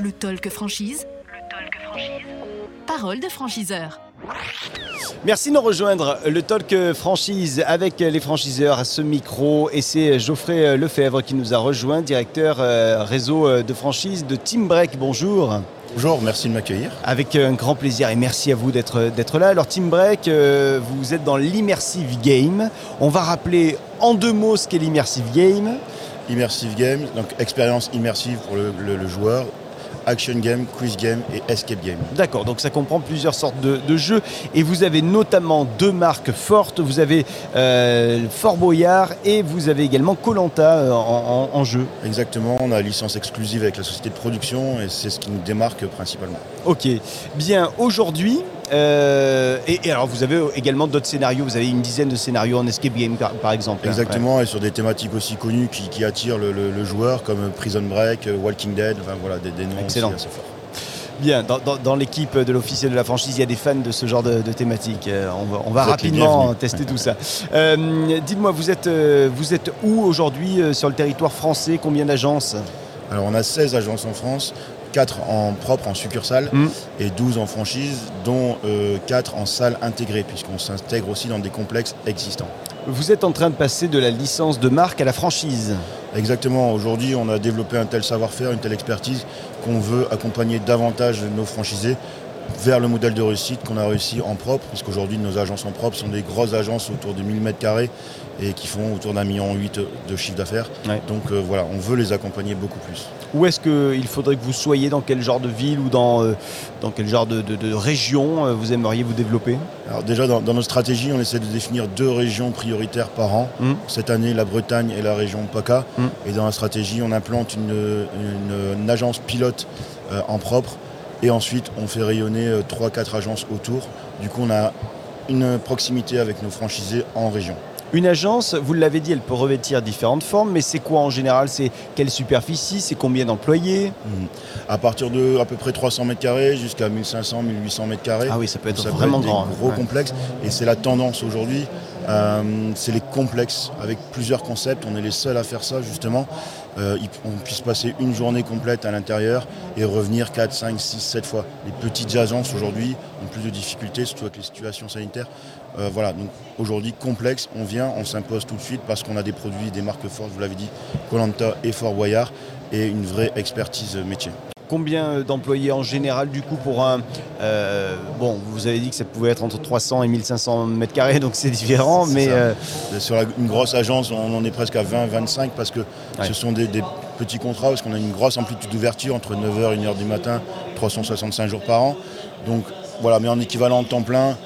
Le Talk Franchise. Parole de franchiseur. Merci de nous rejoindre, le Talk Franchise avec les franchiseurs à ce micro. Et c'est Geoffrey Lefebvre qui nous a rejoint, directeur réseau de franchise de Teambreak. Bonjour. Bonjour, merci de m'accueillir. Avec un grand plaisir et merci à vous d'être là. Alors Teambreak, vous êtes dans l'immersive game. On va rappeler en 2 mots ce qu'est l'immersive game. Immersive game, donc expérience immersive pour le joueur. Action game, quiz game et escape game. D'accord, donc ça comprend plusieurs sortes de jeux. Et vous avez notamment 2 marques fortes. Vous avez Fort Boyard et vous avez également Koh-Lanta en jeu. Exactement, on a une licence exclusive avec la société de production et c'est ce qui nous démarque principalement. Ok, bien, aujourd'hui, et alors vous avez également d'autres scénarios. Vous avez une dizaine de scénarios en escape game par exemple. Exactement, et sur des thématiques aussi connues qui attirent le joueur comme Prison Break, Walking Dead, enfin voilà, des noms excellent. aussi assez forts. Bien, dans l'équipe de l'officiel de la franchise, il y a des fans de ce genre de thématique. On va rapidement tester tout ça. Dites-moi, vous êtes où aujourd'hui sur le territoire français? Combien d'agences? Alors on a 16 agences en France, 4 en propre, en succursale, et 12 en franchise, dont 4 en salle intégrée, puisqu'on s'intègre aussi dans des complexes existants. Vous êtes en train de passer de la licence de marque à la franchise. Exactement. Aujourd'hui, on a développé un tel savoir-faire, une telle expertise qu'on veut accompagner davantage nos franchisés vers le modèle de réussite qu'on a réussi en propre, puisqu'aujourd'hui nos agences en propre sont des grosses agences autour de 1000 m² et qui font autour d'1,8 million de chiffre d'affaires. Ouais. Donc voilà, on veut les accompagner beaucoup plus. Où est-ce qu'il faudrait que vous soyez, dans quel genre de ville ou dans quel genre de région vous aimeriez vous développer? Alors déjà dans notre stratégie, on essaie de définir 2 régions prioritaires par an. Cette année, la Bretagne et la région PACA. Et dans la stratégie, on implante une agence pilote en propre. Et ensuite, on fait rayonner 3-4 agences autour. Du coup, on a une proximité avec nos franchisés en région. Une agence, vous l'avez dit, elle peut revêtir différentes formes, mais c'est quoi en général? C'est quelle superficie? C'est combien d'employés? À partir de à peu près 300 m² jusqu'à 1500, 1800 m². Ah oui, ça peut être vraiment grand. Gros complexes. Et c'est la tendance aujourd'hui. C'est les complexes avec plusieurs concepts. On est les seuls à faire ça justement. On puisse passer une journée complète à l'intérieur et revenir 4, 5, 6, 7 fois. Les petites agences aujourd'hui ont plus de difficultés, surtout avec les situations sanitaires. Voilà, donc aujourd'hui complexe, on s'impose tout de suite parce qu'on a des produits, des marques fortes, vous l'avez dit, Koh-Lanta et Fort Boyard, et une vraie expertise métier. Combien d'employés en général du coup pour un... bon, vous avez dit que ça pouvait être entre 300 et 1500 m², donc c'est différent, mais... Sur une grosse agence, on en est presque à 20, 25 parce que ce sont des petits contrats, parce qu'on a une grosse amplitude d'ouverture entre 9h et 1h du matin, 365 jours par an. Donc voilà, mais en équivalent temps plein,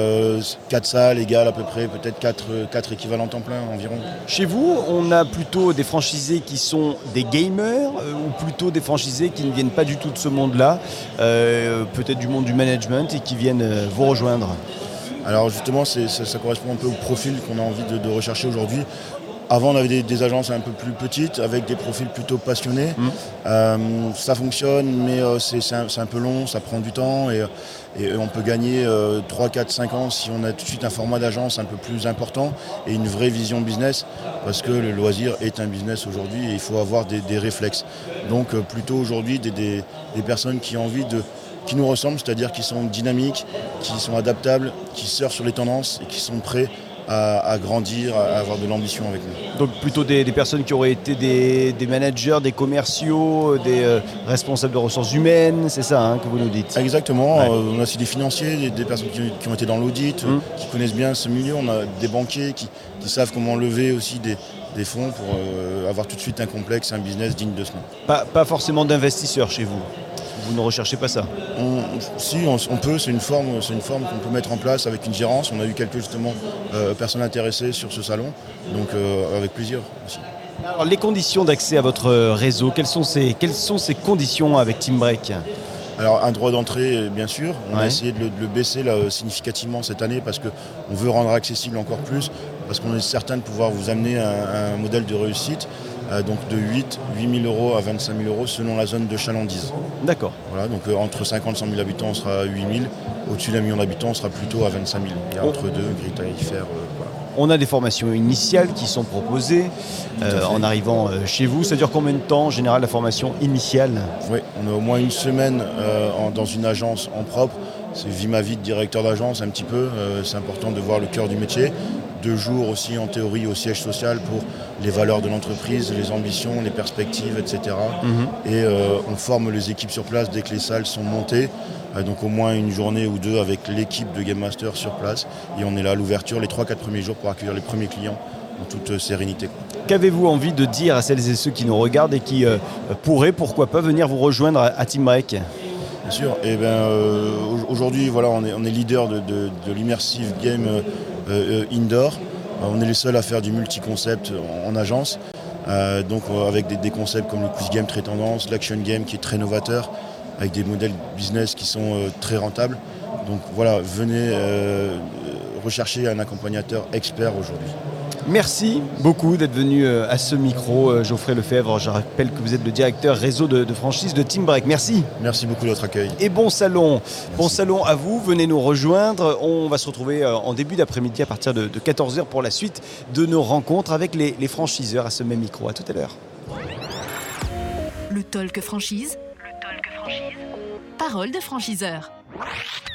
4 salles égale à peu près, peut-être 4 équivalents temps plein environ. Chez vous, on a plutôt des franchisés qui sont des gamers ou plutôt des franchisés qui ne viennent pas du tout de ce monde-là, peut-être du monde du management et qui viennent vous rejoindre? Alors justement, ça correspond un peu au profil qu'on a envie de rechercher aujourd'hui. Avant, on avait des agences un peu plus petites, avec des profils plutôt passionnés. Ça fonctionne, mais c'est un peu long, ça prend du temps et on peut gagner 3, 4, 5 ans si on a tout de suite un format d'agence un peu plus important et une vraie vision business, parce que le loisir est un business aujourd'hui et il faut avoir des réflexes. Donc plutôt aujourd'hui des personnes qui ont envie qui nous ressemblent, c'est-à-dire qui sont dynamiques, qui sont adaptables, qui surfent sur les tendances et qui sont prêts à grandir, à avoir de l'ambition avec nous. Donc plutôt des personnes qui auraient été des managers, des commerciaux, des responsables de ressources humaines, c'est ça que vous nous dites? Exactement, ouais. On a aussi des financiers, des personnes qui ont été dans l'audit, qui connaissent bien ce milieu. On a des banquiers qui savent comment lever aussi des fonds pour avoir tout de suite un complexe, un business digne de ce nom. Pas forcément d'investisseurs chez vous? Vous ne recherchez pas ça? Si, on peut, c'est une forme qu'on peut mettre en place avec une gérance. On a eu quelques justement personnes intéressées sur ce salon, donc avec plaisir aussi. Alors, les conditions d'accès à votre réseau, quelles sont ces conditions avec Teambreak? Alors un droit d'entrée, bien sûr. On a essayé de le baisser là, significativement cette année parce qu'on veut rendre accessible encore plus, parce qu'on est certain de pouvoir vous amener à un modèle de réussite. Donc de 8 000 euros à 25 000 euros selon la zone de chalandise. D'accord. Voilà, donc entre 50 et 100 000 habitants, on sera à 8 000. Au-dessus d'1 million d'habitants, on sera plutôt à 25 000. Il y a entre deux, grille tarifaire. Voilà. On a des formations initiales qui sont proposées en arrivant chez vous. Ça dure combien de temps en général la formation initiale? Oui, on a au moins une semaine dans une agence en propre. C'est vie ma vie de directeur d'agence un petit peu. C'est important de voir le cœur du métier. 2 jours aussi en théorie au siège social pour les valeurs de l'entreprise, les ambitions, les perspectives, etc. Et on forme les équipes sur place dès que les salles sont montées. Donc au moins une journée ou 2 avec l'équipe de Game Master sur place. Et on est là à l'ouverture les 3-4 premiers jours pour accueillir les premiers clients en toute sérénité. Qu'avez-vous envie de dire à celles et ceux qui nous regardent et qui pourraient, pourquoi pas, venir vous rejoindre à Team Break? Bien sûr. Et aujourd'hui, voilà, on est leader de l'immersive game indoor. On est les seuls à faire du multi-concept en agence. Donc avec des concepts comme le quiz game très tendance, l'action game qui est très novateur, avec des modèles business qui sont très rentables. Donc voilà, venez rechercher un accompagnateur expert aujourd'hui. Merci beaucoup d'être venu à ce micro, Geoffrey Lefebvre. Je rappelle que vous êtes le directeur réseau de franchise de Team Break. Merci. Merci beaucoup de votre accueil. Et bon salon. Merci. Bon salon à vous. Venez nous rejoindre. On va se retrouver en début d'après-midi à partir de 14h pour la suite de nos rencontres avec les franchiseurs à ce même micro. À tout à l'heure. Le Talk Franchise. Parole de franchiseur.